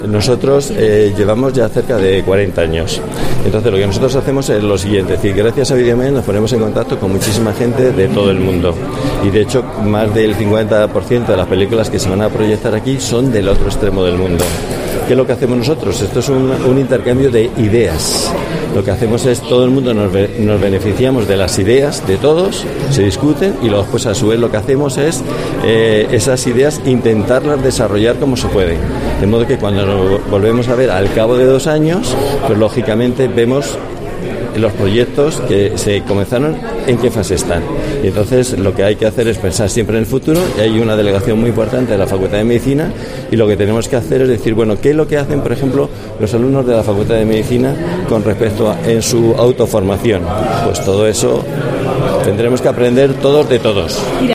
Nosotros llevamos ya cerca de 40 años. Entonces lo que nosotros hacemos es lo siguiente, es decir, gracias a Videomen nos ponemos en contacto con muchísima gente de todo el mundo. Y de hecho más del 50% de las películas que se van a proyectar aquí son del otro extremo del mundo. ¿Qué es lo que hacemos nosotros? Esto es un intercambio de ideas. Lo que hacemos es, todo el mundo nos beneficiamos de las ideas de todos, se discuten y luego pues a su vez lo que hacemos es esas ideas intentarlas desarrollar como se puede. De modo que cuando nos volvemos a ver al cabo de 2 años, pues lógicamente vemos los proyectos que se comenzaron, en qué fase están. Y entonces lo que hay que hacer es pensar siempre en el futuro, y hay una delegación muy importante de la Facultad de Medicina, y lo que tenemos que hacer es decir, bueno, ¿qué es lo que hacen, por ejemplo, los alumnos de la Facultad de Medicina con respecto a en su autoformación? Pues todo eso tendremos que aprender todos de todos.